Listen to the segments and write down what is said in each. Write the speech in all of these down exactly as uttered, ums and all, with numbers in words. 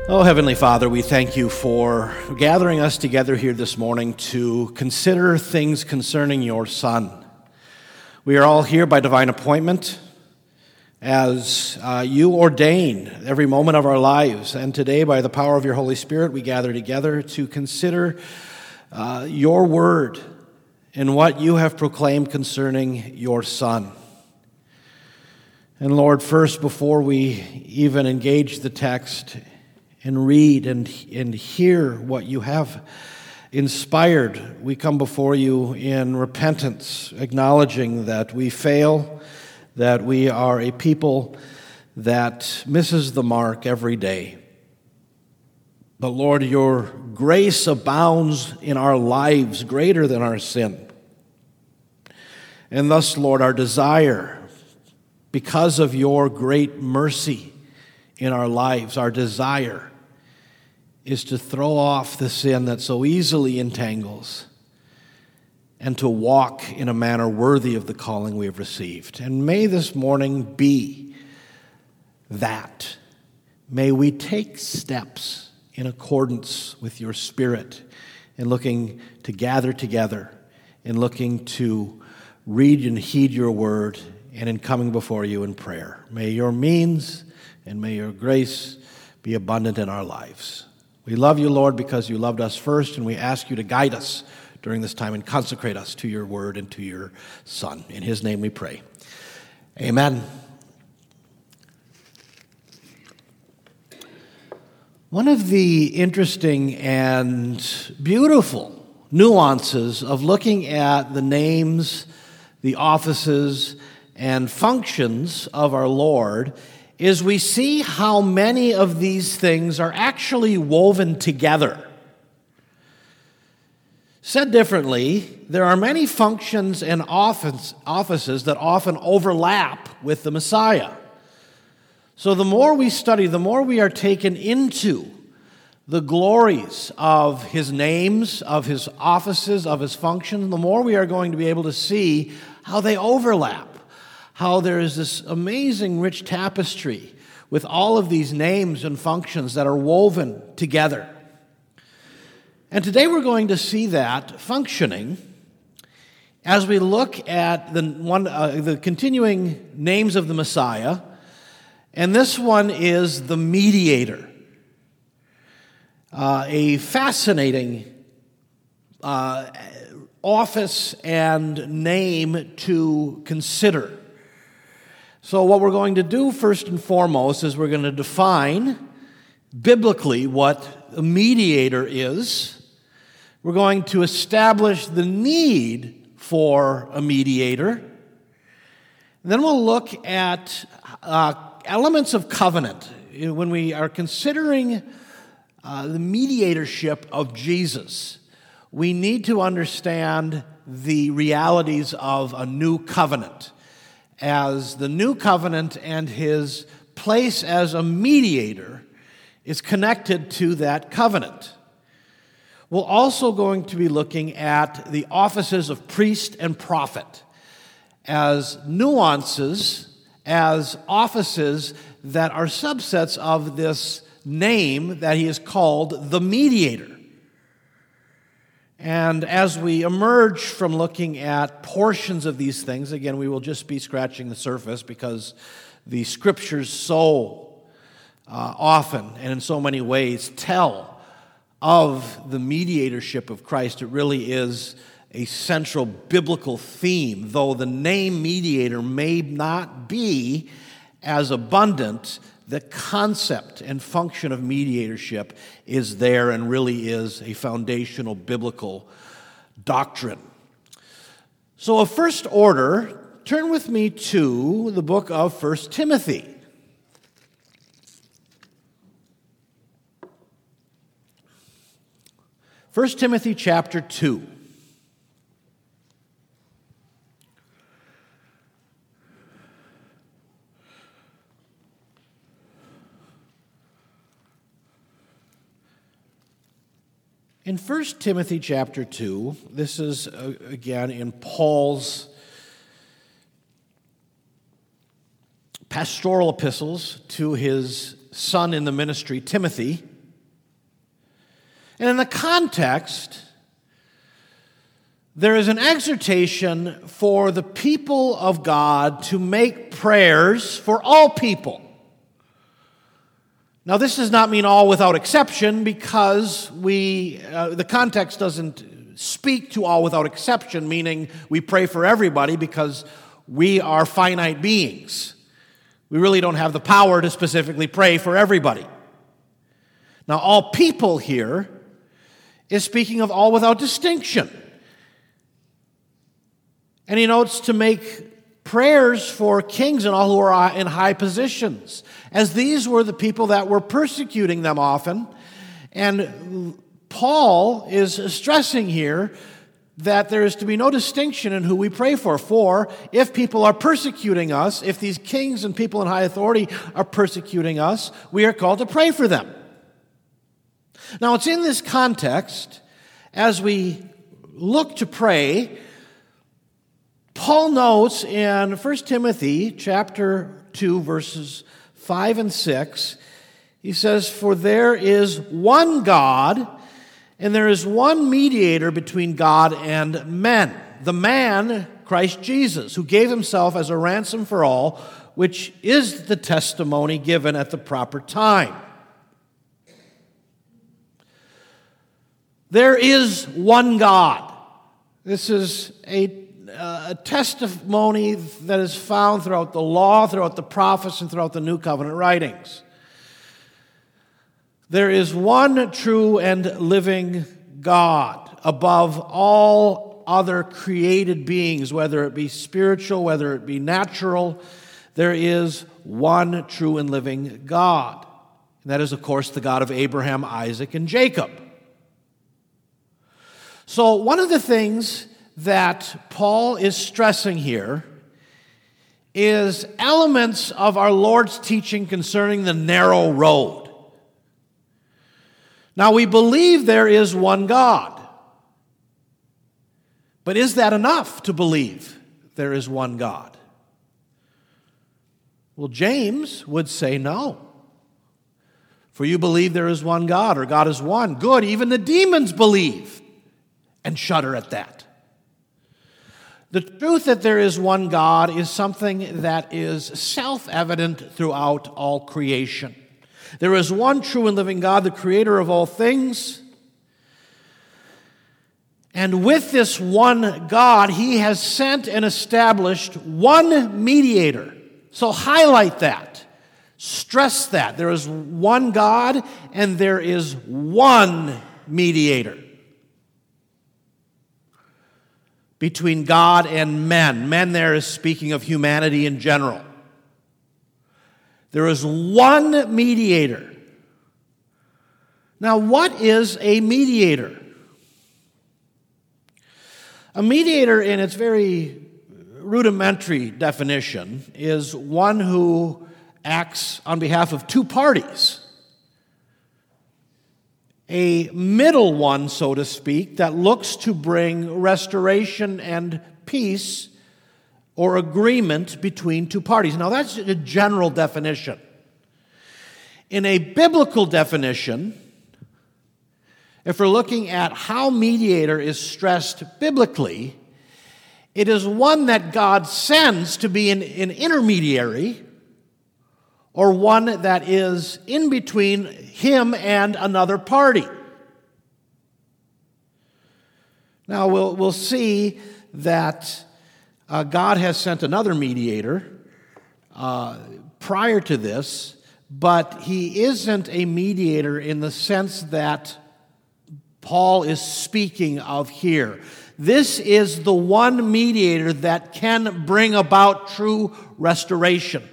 Oh, Heavenly Father, we thank you for gathering us together here this morning to consider things concerning your Son. We are all here by divine appointment as uh, you ordain every moment of our lives. And today, by the power of your Holy Spirit, we gather together to consider uh, your word and what you have proclaimed concerning your Son. And Lord, first, before we even engage the text and read and, and hear what you have inspired, we come before you in repentance, acknowledging that we fail, that we are a people that misses the mark every day. But Lord, your grace abounds in our lives greater than our sin. And thus, Lord, our desire, because of your great mercy in our lives, our desire is to throw off the sin that so easily entangles and to walk in a manner worthy of the calling we have received. And may this morning be that. May we take steps in accordance with your Spirit in looking to gather together, in looking to read and heed your word, and in coming before you in prayer. May your means and may your grace be abundant in our lives. We love you, Lord, because you loved us first, and we ask you to guide us during this time and consecrate us to your word and to your Son. In his name we pray. Amen. One of the interesting and beautiful nuances of looking at the names, the offices, and functions of our Lord is we see how many of these things are actually woven together. Said differently, there are many functions and office, offices that often overlap with the Messiah. So the more we study, the more we are taken into the glories of his names, of his offices, of his functions, the more we are going to be able to see how they overlap. How there is this amazing rich tapestry with all of these names and functions that are woven together. And today we're going to see that functioning as we look at the one, uh, the continuing names of the Messiah, and this one is the mediator. Uh, a fascinating uh, office and name to consider. So what we're going to do first and foremost is we're going to define biblically what a mediator is. We're going to establish the need for a mediator. And then we'll look at uh, elements of covenant when we are considering uh, the mediatorship of Jesus. We need to understand the realities of a new covenant, as the new covenant and his place as a mediator is connected to that covenant. We're also going to be looking at the offices of priest and prophet as nuances, as offices that are subsets of this name that he is called the mediator. And as we emerge from looking at portions of these things, again, we will just be scratching the surface because the Scriptures so uh, often and in so many ways tell of the mediatorship of Christ. It really is a central biblical theme, though the name mediator may not be as abundant. The concept and function of mediatorship is there and really is a foundational biblical doctrine. So of first order, turn with me to the book of First Timothy. First Timothy chapter two. In First Timothy chapter two, this is, uh, again, in Paul's pastoral epistles to his son in the ministry, Timothy. And in the context, there is an exhortation for the people of God to make prayers for all people. Now, this does not mean all without exception, because we uh, the context doesn't speak to all without exception, meaning we pray for everybody because we are finite beings. We really don't have the power to specifically pray for everybody. Now, all people here is speaking of all without distinction. And he notes to make prayers for kings and all who are in high positions, as these were the people that were persecuting them often. And Paul is stressing here that there is to be no distinction in who we pray for. For if people are persecuting us, if these kings and people in high authority are persecuting us, we are called to pray for them. Now, it's in this context, as we look to pray, Paul notes in First Timothy chapter two, verses five and six, he says, "For there is one God, and there is one mediator between God and men, the man, Christ Jesus, who gave himself as a ransom for all, which is the testimony given at the proper time." There is one God. This is a a testimony that is found throughout the law, throughout the prophets, and throughout the New Covenant writings. There is one true and living God above all other created beings, whether it be spiritual, whether it be natural. There is one true and living God. And that is, of course, the God of Abraham, Isaac, and Jacob. So one of the things that Paul is stressing here is elements of our Lord's teaching concerning the narrow road. Now, we believe there is one God. But is that enough to believe there is one God? Well, James would say no. For you believe there is one God, or God is one. Good, even the demons believe and shudder at that. The truth that there is one God is something that is self-evident throughout all creation. There is one true and living God, the creator of all things. And with this one God, he has sent and established one mediator. So highlight that. Stress that. There is one God and there is one mediator between God and men. Men there is speaking of humanity in general. There is one mediator. Now, what is a mediator? A mediator, in its very rudimentary definition, is one who acts on behalf of two parties. A middle one, so to speak, that looks to bring restoration and peace or agreement between two parties. Now, that's a general definition. In a biblical definition, if we're looking at how mediator is stressed biblically, it is one that God sends to be an, an intermediary, or one that is in between him and another party. Now, we'll, we'll see that uh, God has sent another mediator uh, prior to this, but he isn't a mediator in the sense that Paul is speaking of here. This is the one mediator that can bring about true restoration.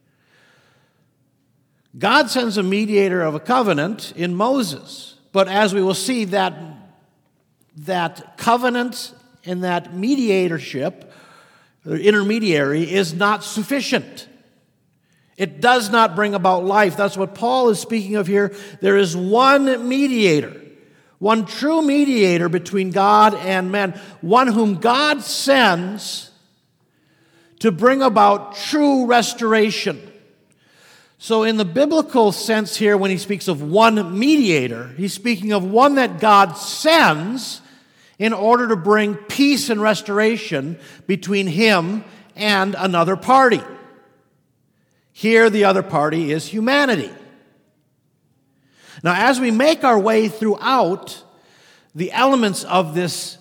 God sends a mediator of a covenant in Moses, but as we will see, that, that covenant and that mediatorship, or intermediary, is not sufficient. It does not bring about life. That's what Paul is speaking of here. There is one mediator, one true mediator between God and men, one whom God sends to bring about true restoration. So in the biblical sense here, when he speaks of one mediator, he's speaking of one that God sends in order to bring peace and restoration between him and another party. Here, the other party is humanity. Now, as we make our way throughout the elements of this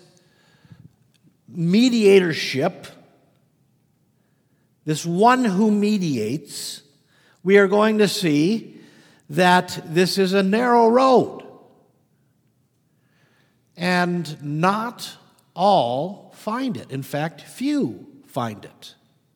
mediatorship, this one who mediates, we are going to see that this is a narrow road. And not all find it. In fact, few find it.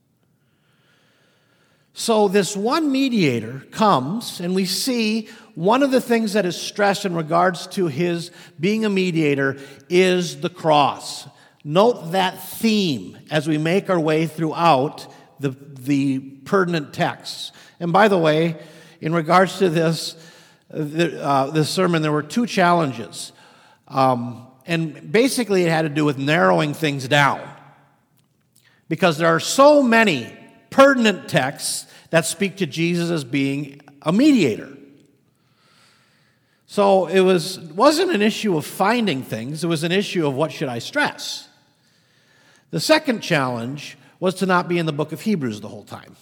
So this one mediator comes, and we see one of the things that is stressed in regards to his being a mediator is the cross. Note that theme as we make our way throughout the, the pertinent texts. And by the way, in regards to this, the, uh, this sermon, there were two challenges. Um, and basically it had to do with narrowing things down. Because there are so many pertinent texts that speak to Jesus as being a mediator. So it was, wasn't an issue of finding things, it was an issue of what should I stress. The second challenge was to not be in the book of Hebrews the whole time.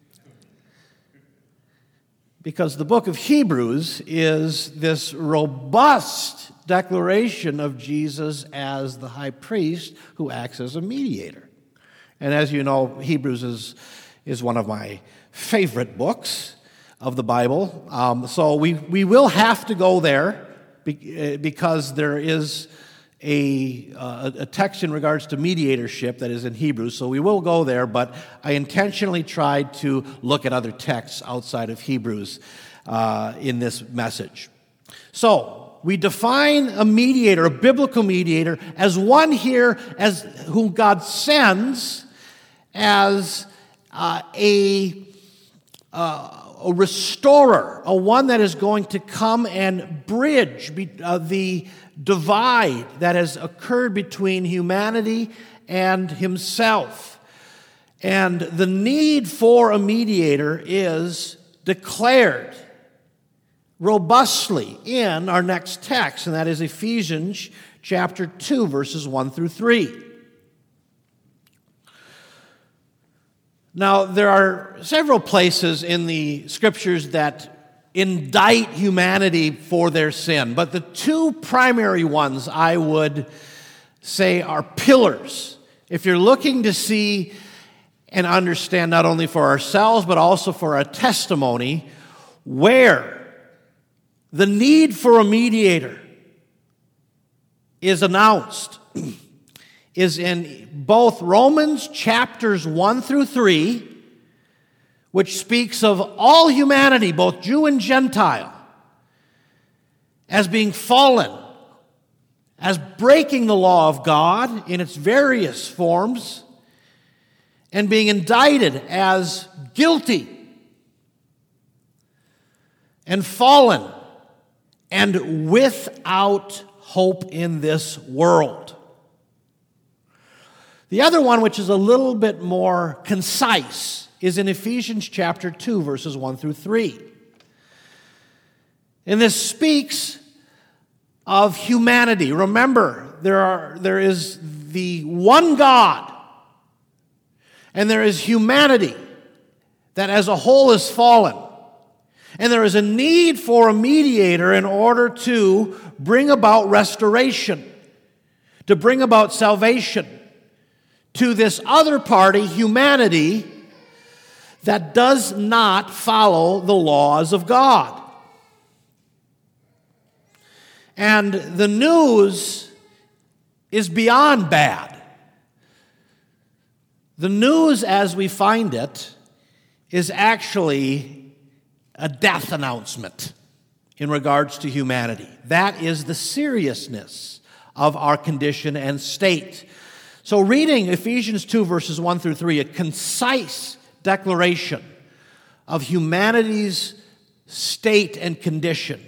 Because the book of Hebrews is this robust declaration of Jesus as the high priest who acts as a mediator. And as you know, Hebrews is, is one of my favorite books of the Bible. Um, so we, we will have to go there because there is a, uh, a text in regards to mediatorship that is in Hebrews. So we will go there, but I intentionally tried to look at other texts outside of Hebrews uh, in this message. So we define a mediator, a biblical mediator, as one here as whom God sends as uh, a, uh, a restorer, a one that is going to come and bridge be, uh, the divide that has occurred between humanity and himself. And the need for a mediator is declared robustly in our next text, and that is Ephesians chapter two, verses one through three. Now, there are several places in the scriptures that indict humanity for their sin, but the two primary ones I would say are pillars. If you're looking to see and understand not only for ourselves, but also for a testimony where the need for a mediator is announced, is in both Romans chapters one through three, which speaks of all humanity, both Jew and Gentile, as being fallen, as breaking the law of God in its various forms, and being indicted as guilty and fallen and without hope in this world. The other one, which is a little bit more concise, is in Ephesians chapter two, verses one through three. And this speaks of humanity. Remember, there are there is the one God, and there is humanity that as a whole is fallen. And there is a need for a mediator in order to bring about restoration, to bring about salvation to this other party, humanity, that does not follow the laws of God. And the news is beyond bad. The news as we find it is actually a death announcement in regards to humanity. That is the seriousness of our condition and state. So reading Ephesians two, verses one through three, a concise declaration of humanity's state and condition.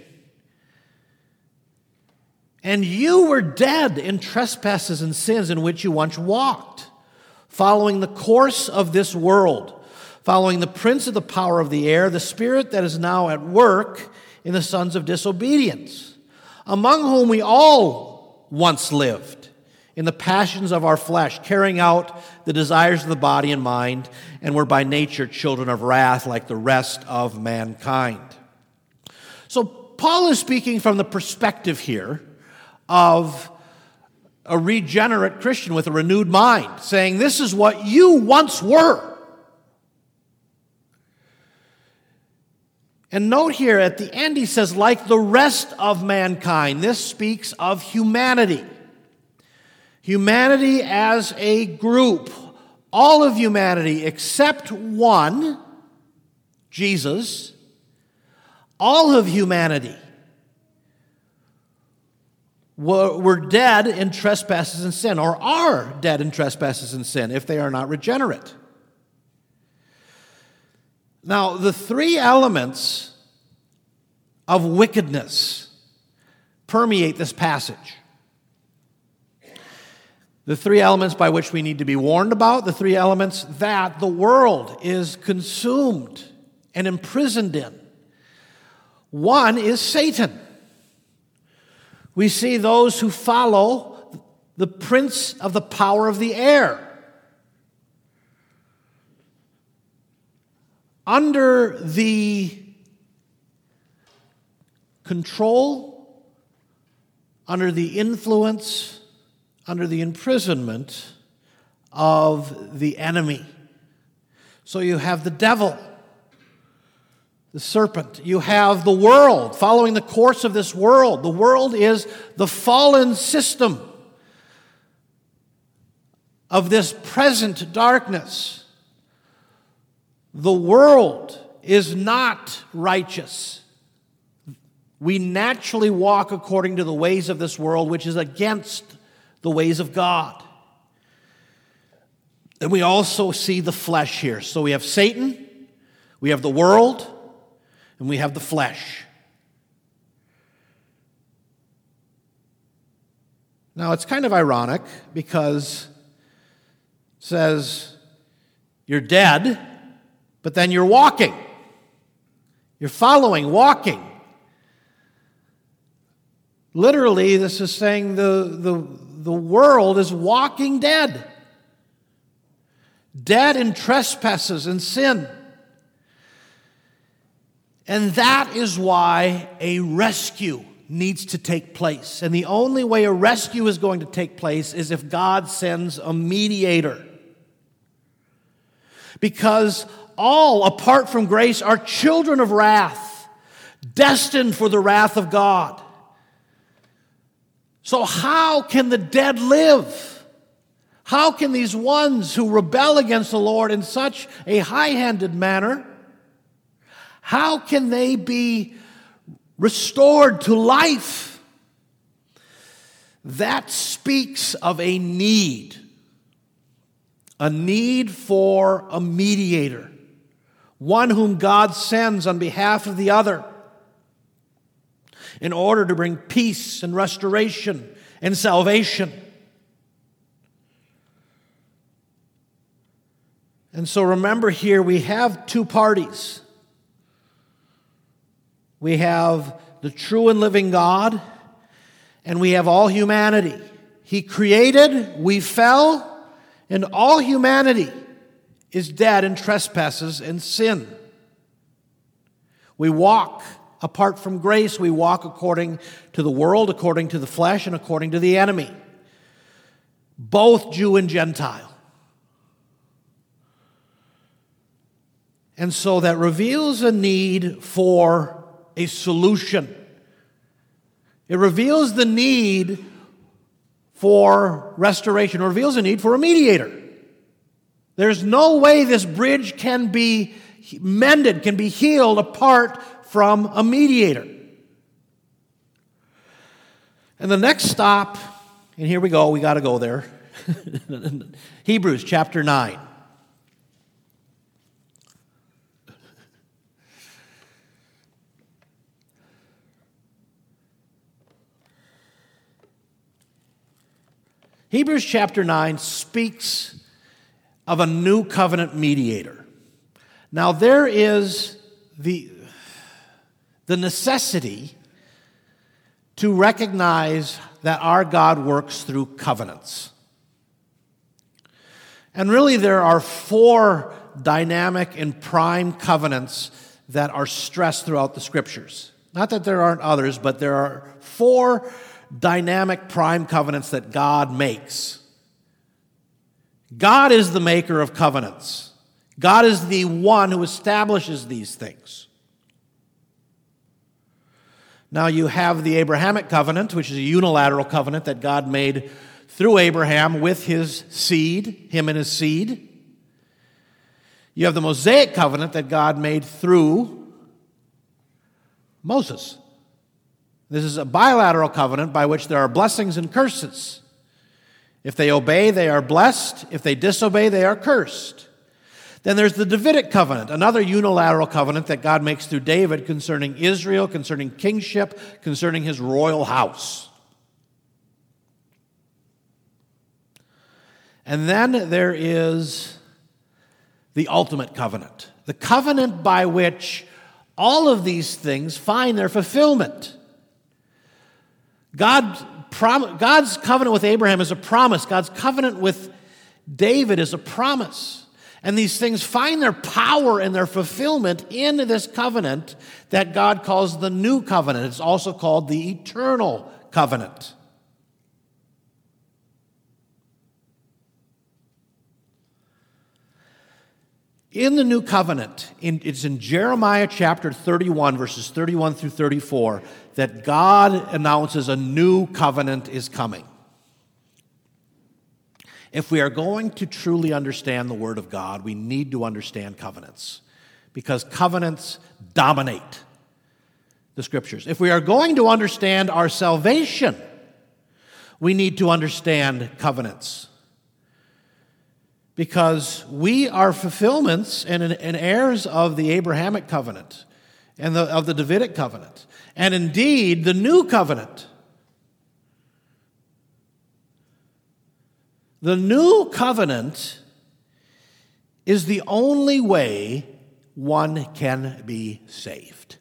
And you were dead in trespasses and sins in which you once walked, following the course of this world, following the prince of the power of the air, the spirit that is now at work in the sons of disobedience, among whom we all once lived in the passions of our flesh, carrying out the desires of the body and mind, and were by nature children of wrath like the rest of mankind. So Paul is speaking from the perspective here of a regenerate Christian with a renewed mind, saying this is what you once were. And note here at the end he says, like the rest of mankind. This speaks of humanity. Humanity as a group. All of humanity except one, Jesus. All of humanity were, were dead in trespasses and sin, or are dead in trespasses and sin if they are not regenerate. Now, the three elements of wickedness permeate this passage. The three elements by which we need to be warned about, the three elements that the world is consumed and imprisoned in. One is Satan. We see those who follow the prince of the power of the air. Under the control, under the influence, under the imprisonment of the enemy. So you have the devil, the serpent. You have the world, following the course of this world. The world is the fallen system of this present darkness. The world is not righteous. We naturally walk according to the ways of this world, which is against the ways of God. And we also see the flesh here. So we have Satan, we have the world, and we have the flesh. Now, it's kind of ironic because it says you're dead, but then you're walking. You're following, walking. Literally, this is saying the, the, the world is walking dead. Dead in trespasses and sin. And that is why a rescue needs to take place. And the only way a rescue is going to take place is if God sends a mediator. Because all, apart from grace, are children of wrath, destined for the wrath of God. So how can the dead live? How can these ones who rebel against the Lord in such a high-handed manner, how can they be restored to life? That speaks of a need. A need for a mediator. One whom God sends on behalf of the other in order to bring peace and restoration and salvation. And so remember here, we have two parties. We have the true and living God, and we have all humanity. He created, we fell, and all humanity is dead in trespasses and sin. We walk apart from grace. We walk according to the world, according to the flesh, and according to the enemy. Both Jew and Gentile. And so that reveals a need for a solution. It reveals the need for restoration. It reveals a need for a mediator. There's no way this bridge can be mended, can be healed apart from a mediator. And the next stop, and here we go, we got to go there. Hebrews chapter nine. Hebrews chapter nine speaks of a new covenant mediator. Now there is the, the necessity to recognize that our God works through covenants. And really there are four dynamic and prime covenants that are stressed throughout the Scriptures. Not that there aren't others, but there are four dynamic prime covenants that God makes. God is the maker of covenants. God is the one who establishes these things. Now you have the Abrahamic covenant, which is a unilateral covenant that God made through Abraham with his seed, him and his seed. You have the Mosaic covenant that God made through Moses. This is a bilateral covenant by which there are blessings and curses. If they obey, they are blessed. If they disobey, they are cursed. Then there's the Davidic covenant, another unilateral covenant that God makes through David concerning Israel, concerning kingship, concerning his royal house. And then there is the ultimate covenant, the covenant by which all of these things find their fulfillment. God, prom- God's covenant with Abraham is a promise. God's covenant with David is a promise. And these things find their power and their fulfillment in this covenant that God calls the new covenant. It's also called the eternal covenant. In the new covenant, in, it's in Jeremiah chapter thirty-one, verses thirty-one through thirty-four, that God announces a new covenant is coming. If we are going to truly understand the Word of God, we need to understand covenants, because covenants dominate the Scriptures. If we are going to understand our salvation, we need to understand covenants, because we are fulfillments and, and heirs of the Abrahamic covenant and the, of the Davidic covenant, and indeed the new covenant. The new covenant is the only way one can be saved.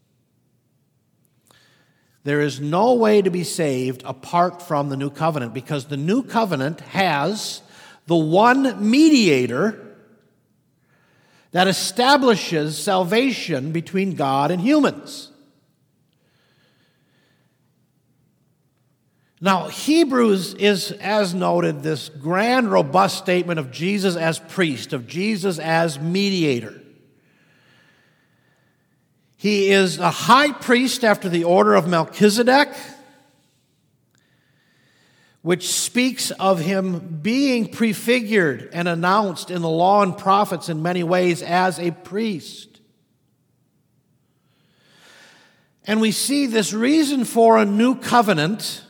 There is no way to be saved apart from the new covenant, because the new covenant has the one mediator that establishes salvation between God and humans. Now, Hebrews is, as noted, this grand, robust statement of Jesus as priest, of Jesus as mediator. He is a high priest after the order of Melchizedek, which speaks of him being prefigured and announced in the law and prophets in many ways as a priest. And we see this reason for a new covenant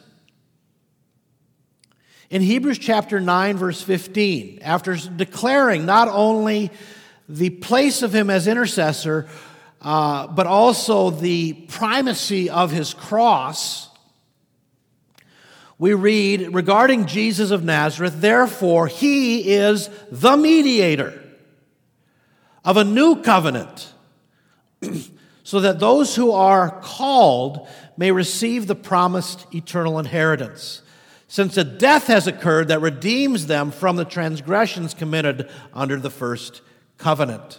in Hebrews chapter nine, verse fifteen, after declaring not only the place of him as intercessor, uh, but also the primacy of his cross, we read regarding Jesus of Nazareth, therefore he is the mediator of a new covenant, so that those who are called may receive the promised eternal inheritance, since a death has occurred that redeems them from the transgressions committed under the first covenant.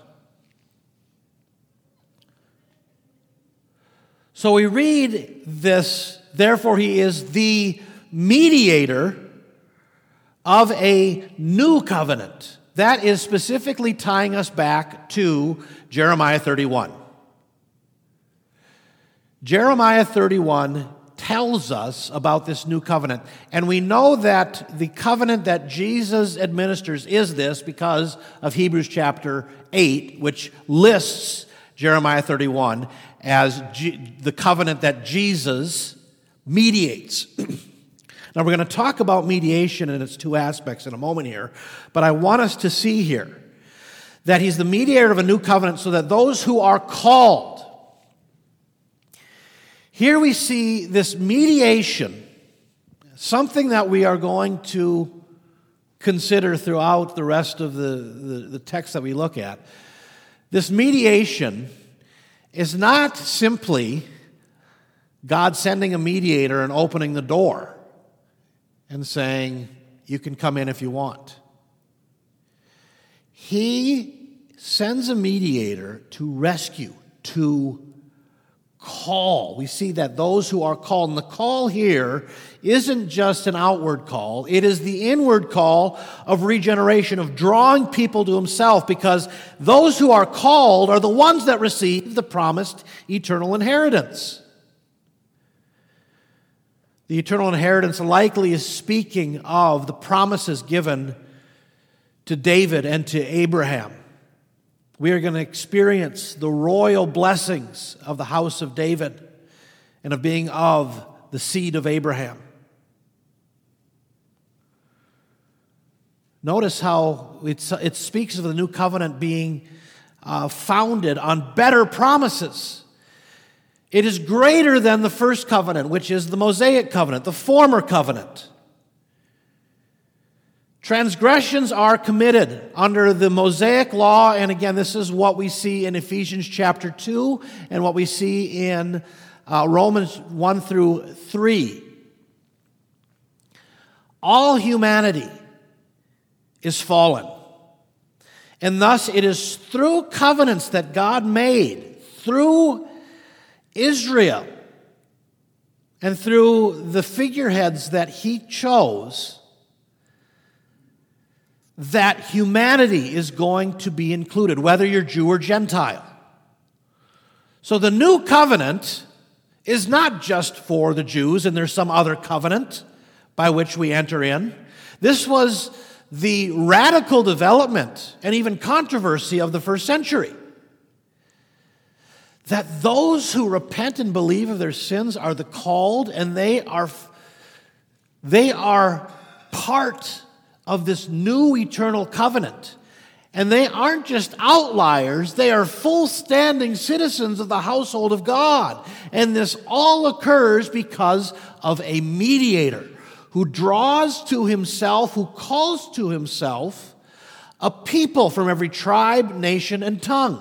So we read this, therefore he is the mediator of a new covenant. That is specifically tying us back to Jeremiah thirty-one. Jeremiah thirty-one tells us about this new covenant. And we know that the covenant that Jesus administers is this because of Hebrews chapter eight, which lists Jeremiah thirty-one as G- the covenant that Jesus mediates. Now, we're going to talk about mediation in its two aspects in a moment here, but I want us to see here that he's the mediator of a new covenant so that those who are called. Here we see this mediation, something that we are going to consider throughout the rest of the, the, the text that we look at. This mediation is not simply God sending a mediator and opening the door and saying, you can come in if you want. He sends a mediator to rescue, to call. We see that those who are called, and the call here isn't just an outward call, it is the inward call of regeneration, of drawing people to himself, because those who are called are the ones that receive the promised eternal inheritance. The eternal inheritance likely is speaking of the promises given to David and to Abraham. We are going to experience the royal blessings of the house of David and of being of the seed of Abraham. Notice how it's, it speaks of the new covenant being uh, founded on better promises. It is greater than the first covenant, which is the Mosaic covenant, the former covenant. Transgressions are committed under the Mosaic law, and again, this is what we see in Ephesians chapter two and what we see in uh, Romans one through three. All humanity is fallen, and thus it is through covenants that God made, through Israel, and through the figureheads that he chose, that humanity is going to be included, whether you're Jew or Gentile. So the new covenant is not just for the Jews, and there's some other covenant by which we enter in. This was the radical development and even controversy of the first century. That those who repent and believe of their sins are the called, and they are, they are part of this new eternal covenant. And they aren't just outliers, they are full-standing citizens of the household of God. And this all occurs because of a mediator who draws to himself, who calls to himself a people from every tribe, nation, and tongue.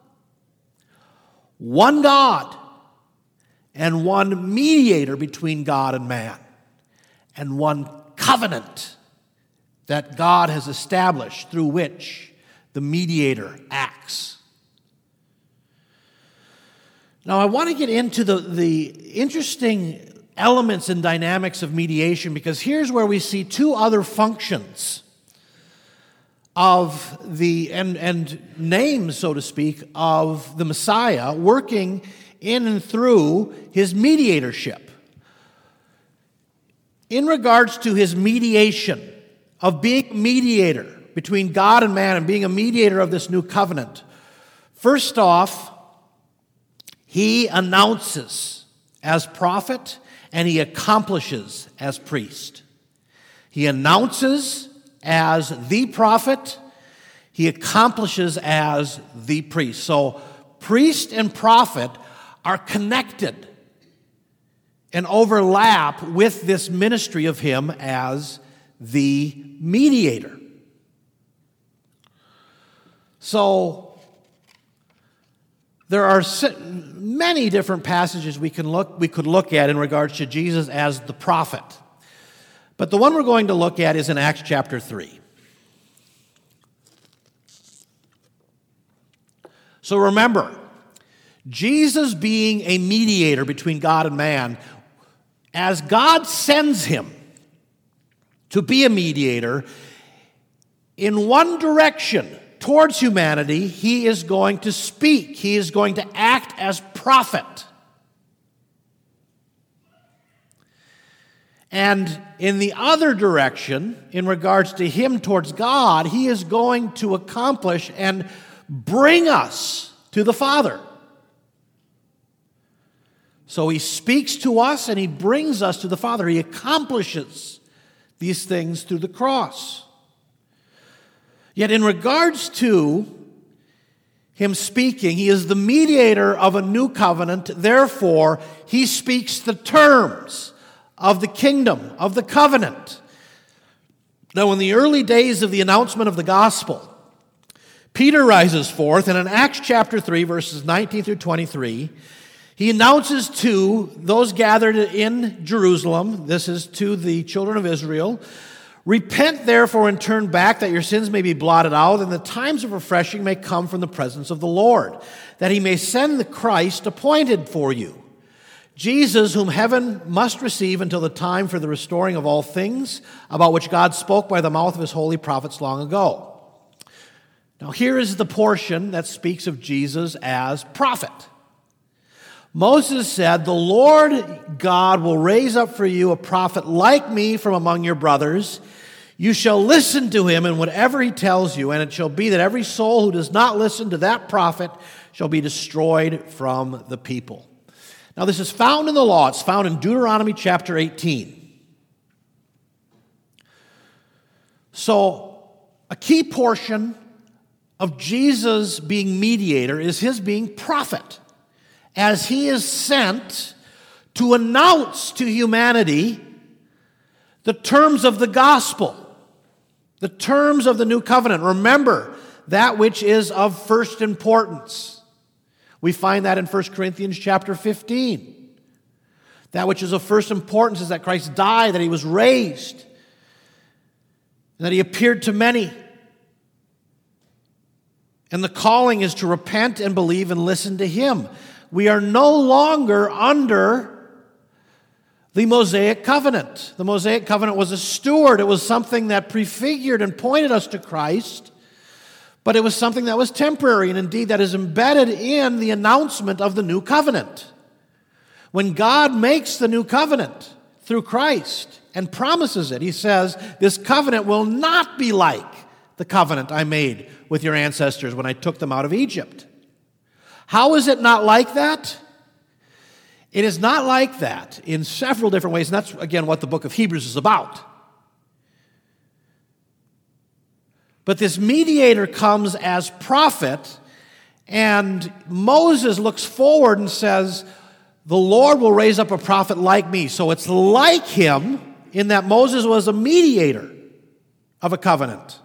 One God and one mediator between God and man, and one covenant that God has established through which the mediator acts. Now, I want to get into the, the interesting elements and dynamics of mediation, because here's where we see two other functions of the, and, and names, so to speak, of the Messiah working in and through his mediatorship. In regards to his mediation, of being a mediator between God and man and being a mediator of this new covenant, first off, he announces as prophet and he accomplishes as priest. He announces as the prophet, he accomplishes as the priest. So priest and prophet are connected and overlap with this ministry of him as the mediator. So there are many different passages we can look we could look at in regards to Jesus as the prophet. But the one we're going to look at is in Acts chapter three. So remember, Jesus being a mediator between God and man, as God sends him to be a mediator, in one direction towards humanity, he is going to speak. He is going to act as prophet. And in the other direction, in regards to him towards God, he is going to accomplish and bring us to the Father. So he speaks to us and he brings us to the Father. He accomplishes these things through the cross. Yet in regards to him speaking, he is the mediator of a new covenant. Therefore, he speaks the terms of the kingdom, of the covenant. Now, in the early days of the announcement of the gospel, Peter rises forth, and in Acts chapter three, verses nineteen through twenty-three, he announces to those gathered in Jerusalem, this is to the children of Israel, "Repent therefore and turn back, that your sins may be blotted out, and the times of refreshing may come from the presence of the Lord, that he may send the Christ appointed for you, Jesus, whom heaven must receive until the time for the restoring of all things, about which God spoke by the mouth of his holy prophets long ago." Now here is the portion that speaks of Jesus as prophet. Moses said, "The Lord God will raise up for you a prophet like me from among your brothers. You shall listen to him in whatever he tells you, and it shall be that every soul who does not listen to that prophet shall be destroyed from the people." Now this is found in the law. It's found in Deuteronomy chapter eighteen. So a key portion of Jesus being mediator is his being prophet, as he is sent to announce to humanity the terms of the gospel, the terms of the new covenant. Remember, that which is of first importance. We find that in First Corinthians chapter fifteen. That which is of first importance is that Christ died, that he was raised, and that he appeared to many. And the calling is to repent and believe and listen to him. We are no longer under the Mosaic covenant. The Mosaic covenant was a steward. It was something that prefigured and pointed us to Christ, but it was something that was temporary, and indeed that is embedded in the announcement of the new covenant. When God makes the new covenant through Christ and promises it, he says, "This covenant will not be like the covenant I made with your ancestors when I took them out of Egypt." How is it not like that? It is not like that in several different ways, and that's, again, what the book of Hebrews is about. But this mediator comes as prophet, and Moses looks forward and says, "The Lord will raise up a prophet like me." So it's like him in that Moses was a mediator of a covenant.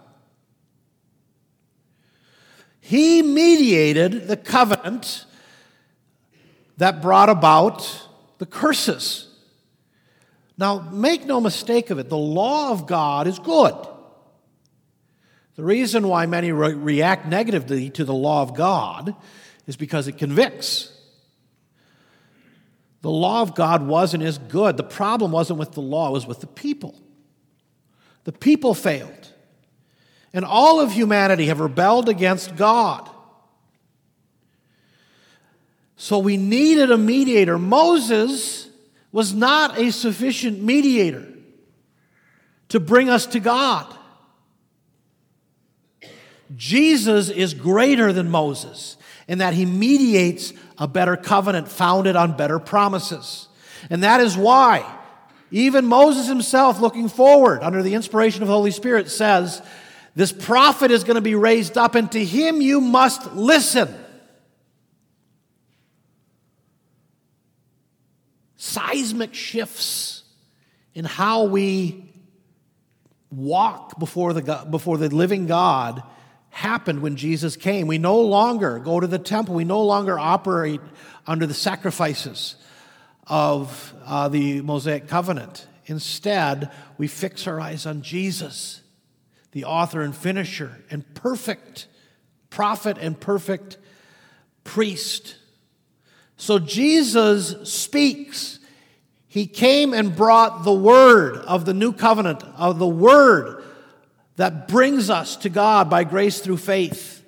He mediated the covenant that brought about the curses. Now, make no mistake of it, the law of God is good. The reason why many re- react negatively to the law of God is because it convicts. The law of God was and is good. The problem wasn't with the law, it was with the people. The people failed. And all of humanity have rebelled against God. So we needed a mediator. Moses was not a sufficient mediator to bring us to God. Jesus is greater than Moses in that he mediates a better covenant founded on better promises. And that is why even Moses himself, looking forward under the inspiration of the Holy Spirit, says, "This prophet is going to be raised up, and to him you must listen." Seismic shifts in how we walk before the, before the living God happened when Jesus came. We no longer go to the temple. We no longer operate under the sacrifices of uh, the Mosaic covenant. Instead, we fix our eyes on Jesus, the author and finisher and perfect prophet and perfect priest. So Jesus speaks. He came and brought the word of the new covenant, of the word that brings us to God by grace through faith.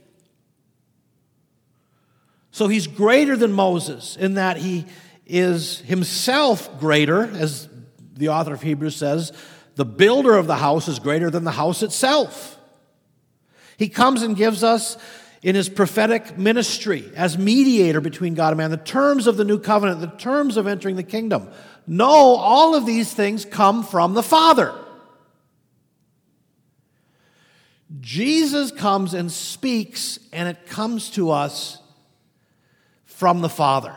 So he's greater than Moses in that he is himself greater, as the author of Hebrews says, the builder of the house is greater than the house itself. He comes and gives us in his prophetic ministry as mediator between God and man the terms of the new covenant, the terms of entering the kingdom. No, all of these things come from the Father. Jesus comes and speaks, and it comes to us from the Father.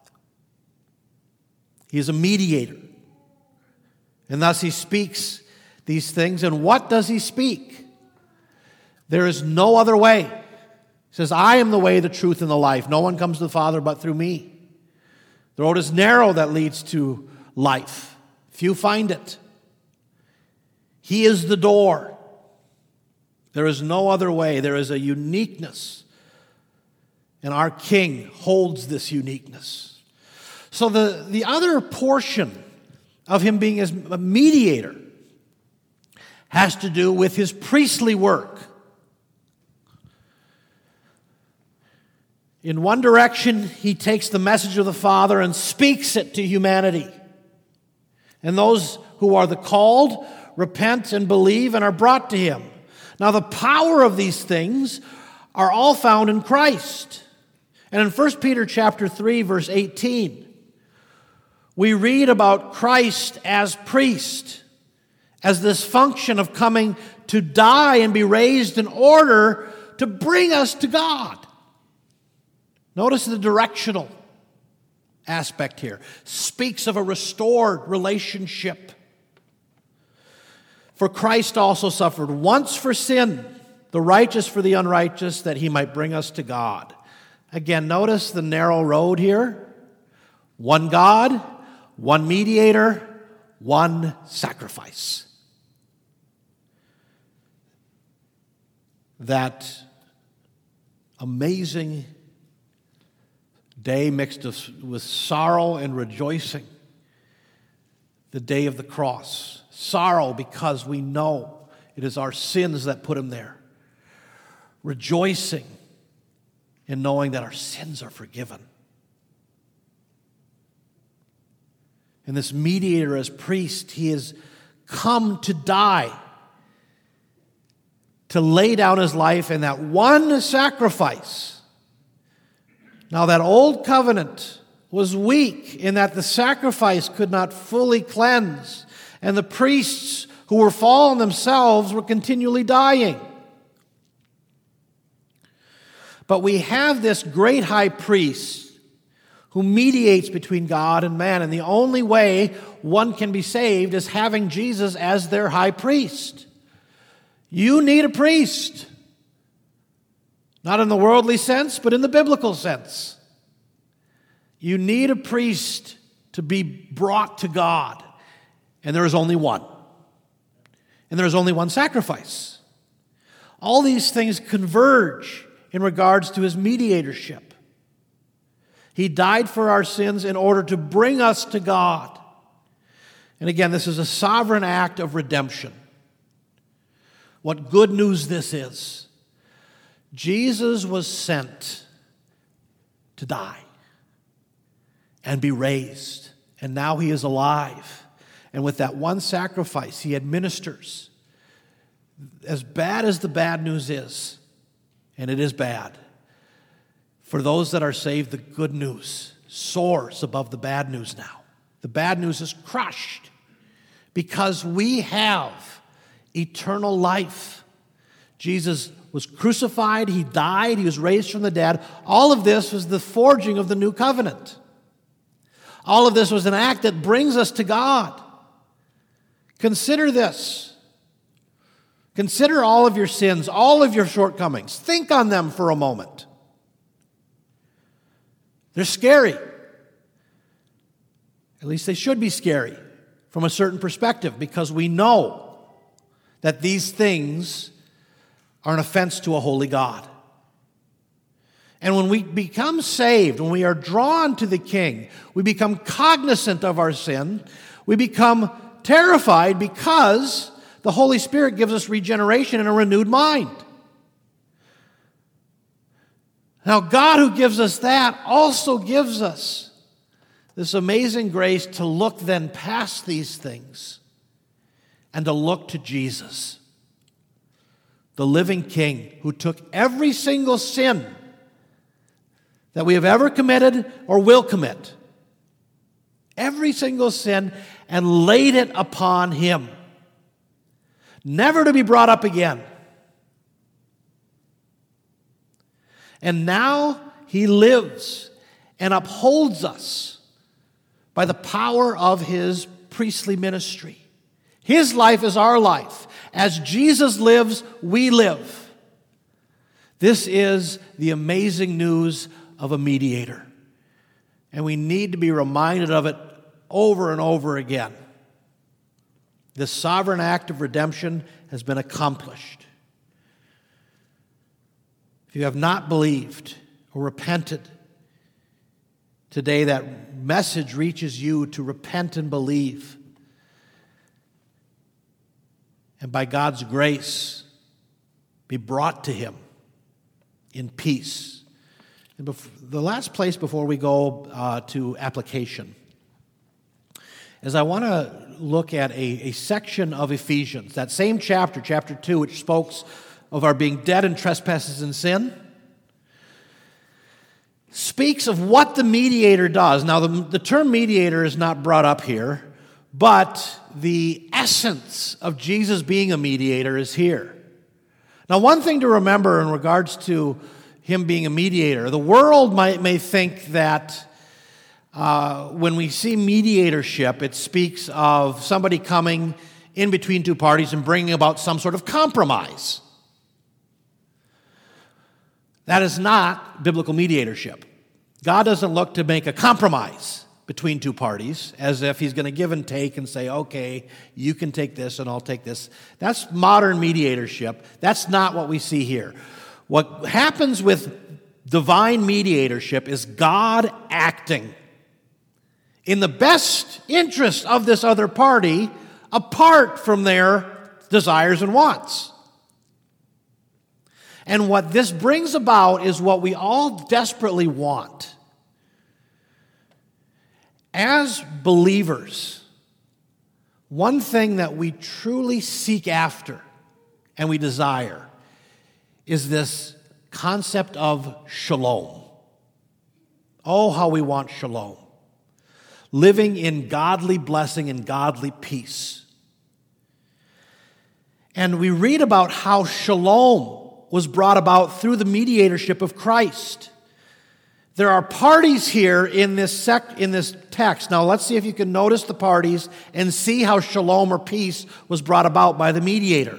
He is a mediator. And thus he speaks these things. And what does he speak? There is no other way. says, I am the way, the truth, and the life. No one comes to the Father but through me. The road is narrow that leads to life. Few find it. He is the door. There is no other way. There is a uniqueness. And our King holds this uniqueness. So the, the other portion of him being as a mediator has to do with his priestly work. In one direction, he takes the message of the Father and speaks it to humanity. And those who are the called repent and believe and are brought to him. Now, the power of these things are all found in Christ. And in First Peter chapter three, verse eighteen, we read about Christ as priest, as this function of coming to die and be raised in order to bring us to God. Notice the directional aspect here. Speaks of a restored relationship. For Christ also suffered once for sin, the righteous for the unrighteous, that he might bring us to God. Again, notice the narrow road here. One God, one mediator, one sacrifice. That amazing day mixed with sorrow and rejoicing. The day of the cross. Sorrow because we know it is our sins that put him there. Rejoicing in knowing that our sins are forgiven. And this mediator as priest, he has come to die, to lay down his life in that one sacrifice. Now, that old covenant was weak in that the sacrifice could not fully cleanse, and the priests who were fallen themselves were continually dying. But we have this great high priest who mediates between God and man, and the only way one can be saved is having Jesus as their high priest. You need a priest. Not in the worldly sense, but in the biblical sense. You need a priest to be brought to God. And there is only one. And there is only one sacrifice. All these things converge in regards to his mediatorship. He died for our sins in order to bring us to God. And again, this is a sovereign act of redemption. What good news this is. Jesus was sent to die and be raised. And now he is alive. And with that one sacrifice, he administers. As bad as the bad news is, and it is bad, for those that are saved, the good news soars above the bad news now. The bad news is crushed because we have eternal life. Jesus was crucified, he died, he was raised from the dead. All of this was the forging of the new covenant. All of this was an act that brings us to God. Consider this. Consider all of your sins, all of your shortcomings. Think on them for a moment. They're scary. At least they should be scary from a certain perspective, because we know that these things are an offense to a holy God. And when we become saved, when we are drawn to the King, we become cognizant of our sin. We become terrified because the Holy Spirit gives us regeneration and a renewed mind. Now, God who gives us that also gives us this amazing grace to look then past these things and to look to Jesus, the living King who took every single sin that we have ever committed or will commit, every single sin, and laid it upon him, never to be brought up again. And now he lives and upholds us by the power of his priestly ministry. His life is our life. As Jesus lives, we live. This is the amazing news of a mediator. And we need to be reminded of it over and over again. This sovereign act of redemption has been accomplished. If you have not believed or repented, today that message reaches you to repent and believe. And by God's grace, be brought to Him in peace. And bef- the last place before we go uh, to application is I want to look at a, a section of Ephesians, that same chapter, chapter two, which spoke of our being dead in trespasses and sin, speaks of what the mediator does. Now, the, the term mediator is not brought up here, but the essence of Jesus being a mediator is here. Now, one thing to remember in regards to Him being a mediator, the world might may think that uh, when we see mediatorship, it speaks of somebody coming in between two parties and bringing about some sort of compromise. That is not biblical mediatorship. God doesn't look to make a compromise between two parties as if He's going to give and take and say, okay, you can take this and I'll take this. That's modern mediatorship. That's not what we see here. What happens with divine mediatorship is God acting in the best interest of this other party apart from their desires and wants. And what this brings about is what we all desperately want. As believers, one thing that we truly seek after and we desire is this concept of shalom. Oh, how we want shalom. Living in godly blessing and godly peace. And we read about how shalom was brought about through the mediatorship of Christ. There are parties here in this sec- in this text. Now let's see if you can notice the parties and see how shalom or peace was brought about by the mediator.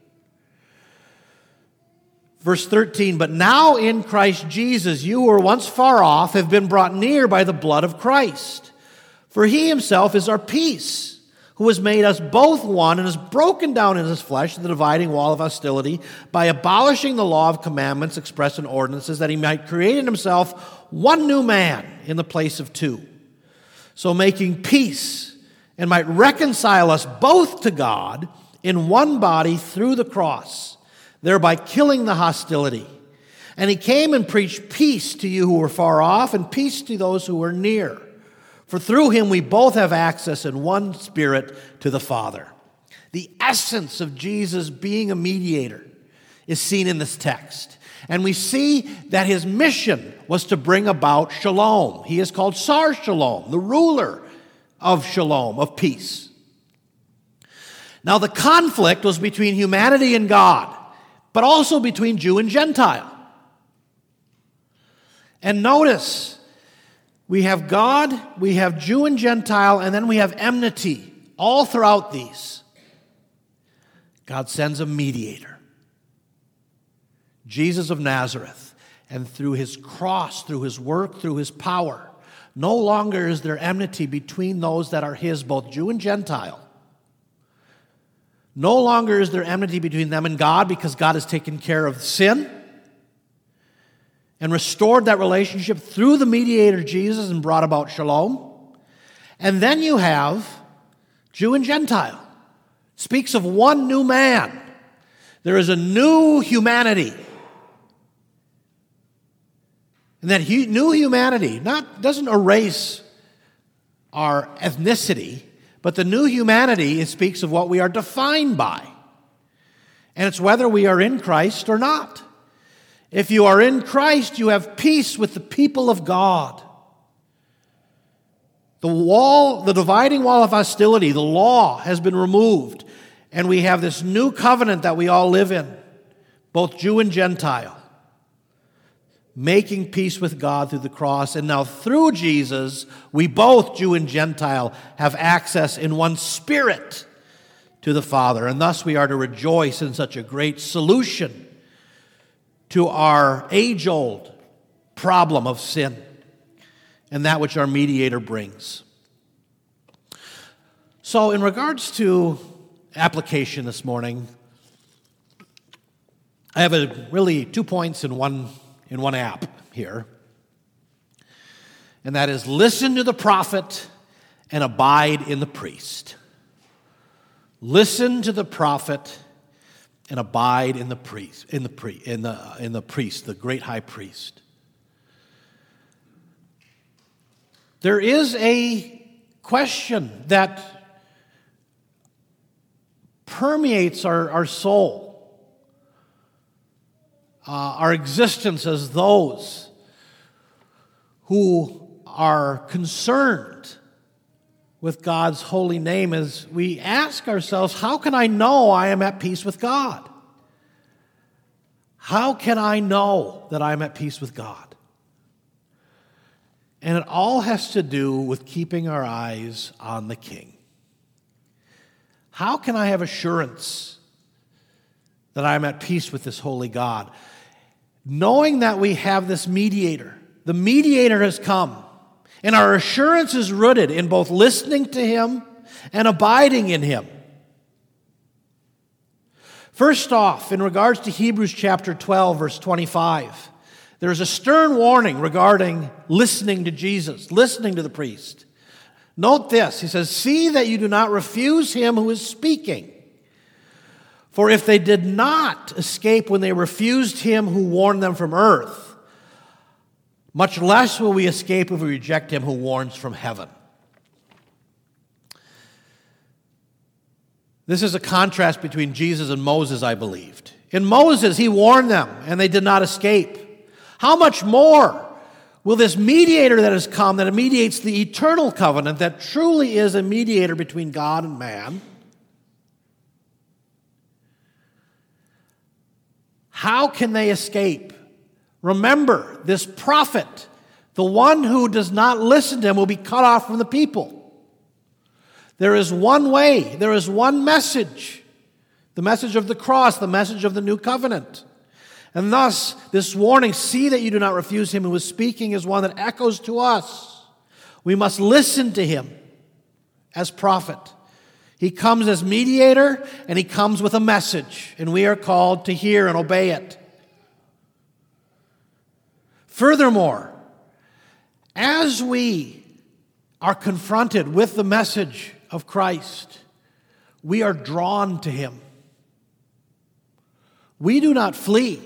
Verse thirteen, but now in Christ Jesus, you who were once far off have been brought near by the blood of Christ. For He Himself is our peace, who has made us both one and has broken down in His flesh the dividing wall of hostility by abolishing the law of commandments expressed in ordinances, that He might create in Himself one new man in the place of two, so making peace and might reconcile us both to God in one body through the cross, thereby killing the hostility. And He came and preached peace to you who were far off and peace to those who were near. For through Him we both have access in one Spirit to the Father. The essence of Jesus being a mediator is seen in this text. And we see that His mission was to bring about shalom. He is called Sar Shalom, the ruler of shalom, of peace. Now the conflict was between humanity and God, but also between Jew and Gentile. And notice, we have God, we have Jew and Gentile, and then we have enmity all throughout these. God sends a mediator, Jesus of Nazareth, and through His cross, through His work, through His power, no longer is there enmity between those that are His, both Jew and Gentile. No longer is there enmity between them and God because God has taken care of sin and restored that relationship through the mediator Jesus and brought about shalom. And then you have Jew and Gentile. Speaks of one new man. There is a new humanity. And that hu- new humanity not doesn't erase our ethnicity, but the new humanity, it speaks of what we are defined by. And it's whether we are in Christ or not. If you are in Christ, you have peace with the people of God. The wall, the dividing wall of hostility, the law has been removed, and we have this new covenant that we all live in, both Jew and Gentile, making peace with God through the cross. And now through Jesus, we both, Jew and Gentile, have access in one Spirit to the Father, and thus we are to rejoice in such a great solution to our age-old problem of sin and that which our mediator brings. So in regards to application this morning, I have a, really two points in one, in one app here. And that is, listen to the prophet and abide in the priest. Listen to the prophet and abide in the priest, in the pri- in the in the priest, the great high priest. There is a question that permeates our, our soul, uh, our existence as those who are concerned with God's holy name, as we ask ourselves, how can I know I am at peace with God? How can I know that I am at peace with God? And it all has to do with keeping our eyes on the King. How can I have assurance that I am at peace with this holy God? Knowing that we have this mediator. The mediator has come. And our assurance is rooted in both listening to Him and abiding in Him. First off, in regards to Hebrews chapter twelve, verse twenty-five, there is a stern warning regarding listening to Jesus, listening to the priest. Note this, he says, "See that you do not refuse Him who is speaking. For if they did not escape when they refused Him who warned them from earth, much less will we escape if we reject Him who warns from heaven." This is a contrast between Jesus and Moses, I believed. In Moses, he warned them, and they did not escape. How much more will this mediator that has come, that mediates the eternal covenant, that truly is a mediator between God and man, how can they escape? Remember, this prophet, the one who does not listen to him, will be cut off from the people. There is one way, there is one message, the message of the cross, the message of the new covenant. And thus, this warning, see that you do not refuse Him who is speaking, is one that echoes to us. We must listen to Him as prophet. He comes as mediator, and He comes with a message, and we are called to hear and obey it. Furthermore, as we are confronted with the message of Christ, we are drawn to Him. We do not flee.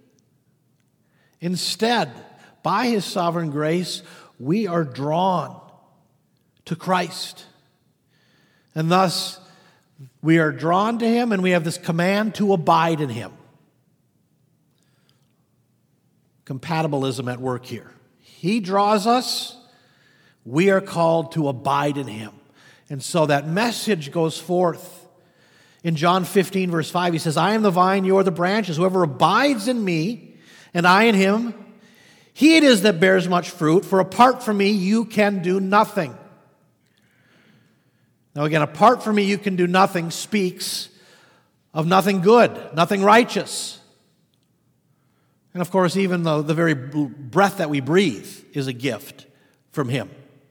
Instead, by His sovereign grace, we are drawn to Christ. And thus, we are drawn to Him, and we have this command to abide in Him. Compatibilism at work here. He draws us, we are called to abide in Him. And so that message goes forth. In John fifteen, verse five, He says, "I am the vine, you are the branches. Whoever abides in me, and I in him, he it is that bears much fruit, for apart from me you can do nothing." Now again, apart from me you can do nothing speaks of nothing good, nothing righteous. And of course, even the, the very breath that we breathe is a gift from Him.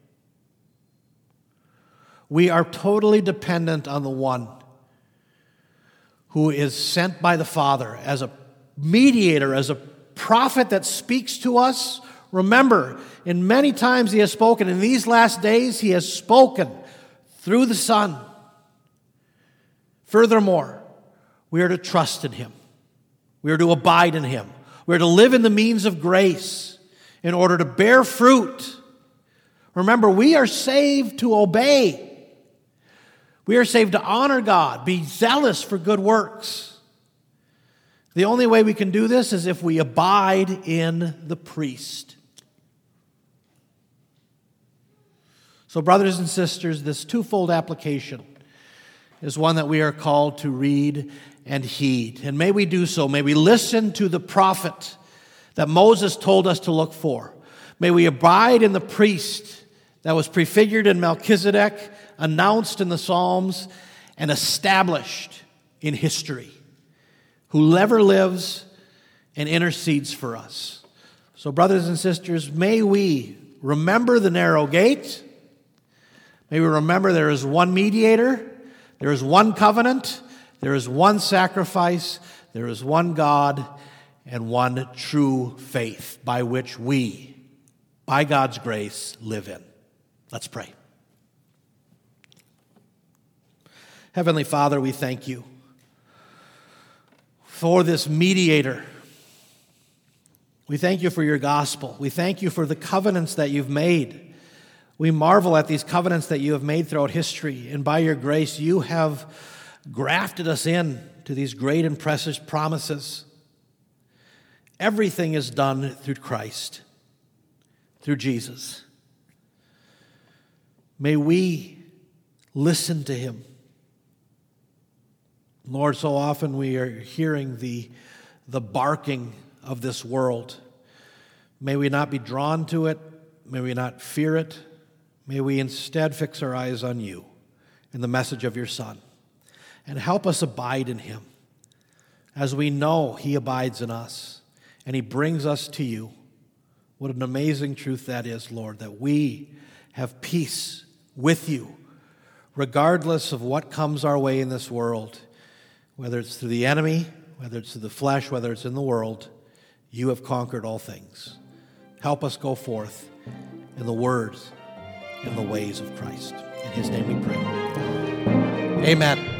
We are totally dependent on the one who is sent by the Father as a mediator, as a prophet that speaks to us. Remember, in many times He has spoken. In these last days, He has spoken through the Son. Furthermore, we are to trust in Him. We are to abide in Him. We are to live in the means of grace in order to bear fruit. Remember, we are saved to obey. We are saved to honor God, be zealous for good works. The only way we can do this is if we abide in the priest. So, brothers and sisters, this twofold application is one that we are called to read and heed. And may we do so. May we listen to the prophet that Moses told us to look for. May we abide in the priest that was prefigured in Melchizedek, announced in the Psalms, and established in history, who ever lives and intercedes for us. So, brothers and sisters, may we remember the narrow gate. May we remember there is one mediator, there is one covenant, there is one sacrifice, there is one God, and one true faith by which we, by God's grace, live in. Let's pray. Heavenly Father, we thank you for this mediator. We thank you for your gospel. We thank you for the covenants that you've made. We marvel at these covenants that you have made throughout history, and by your grace, you have grafted us in to these great and precious promises. Everything is done through Christ, through Jesus. May we listen to him. Lord, so often we are hearing the, the barking of this world. May we not be drawn to it. May we not fear it. May we instead fix our eyes on you and the message of your Son. And help us abide in him as we know he abides in us and he brings us to you. What an amazing truth that is, Lord, that we have peace with you regardless of what comes our way in this world. Whether it's through the enemy, whether it's through the flesh, whether it's in the world, you have conquered all things. Help us go forth in the words and the ways of Christ. In his name we pray. Amen.